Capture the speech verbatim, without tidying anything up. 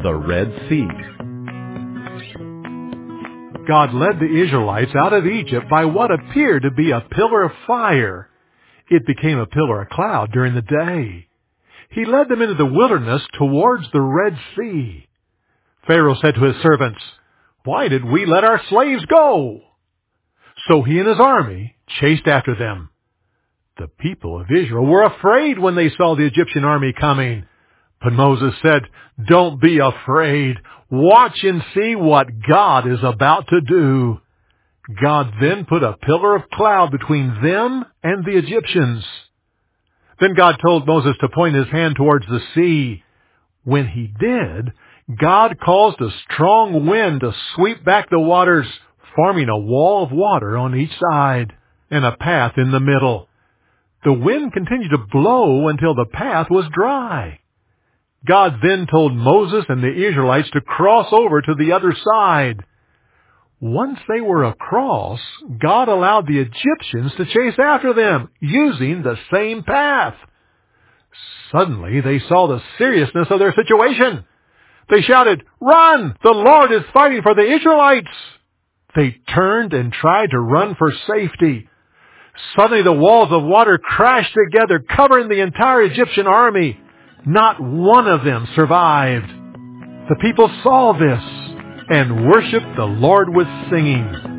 the Red Sea. God led the Israelites out of Egypt by what appeared to be a pillar of fire. It became a pillar of cloud during the day. He led them into the wilderness towards the Red Sea. Pharaoh said to his servants, "Why did we let our slaves go?" So he and his army chased after them. The people of Israel were afraid when they saw the Egyptian army coming. But Moses said, "Don't be afraid. Watch and see what God is about to do." God then put a pillar of cloud between them and the Egyptians. Then God told Moses to point his hand towards the sea. When he did, God caused a strong wind to sweep back the waters, forming a wall of water on each side and a path in the middle. The wind continued to blow until the path was dry. God then told Moses and the Israelites to cross over to the other side. Once they were across, God allowed the Egyptians to chase after them, using the same path. Suddenly, they saw the seriousness of their situation. They shouted, "Run! The Lord is fighting for the Israelites!" They turned and tried to run for safety. Suddenly, the walls of water crashed together, covering the entire Egyptian army. Not one of them survived. The people saw this and worshiped the Lord with singing.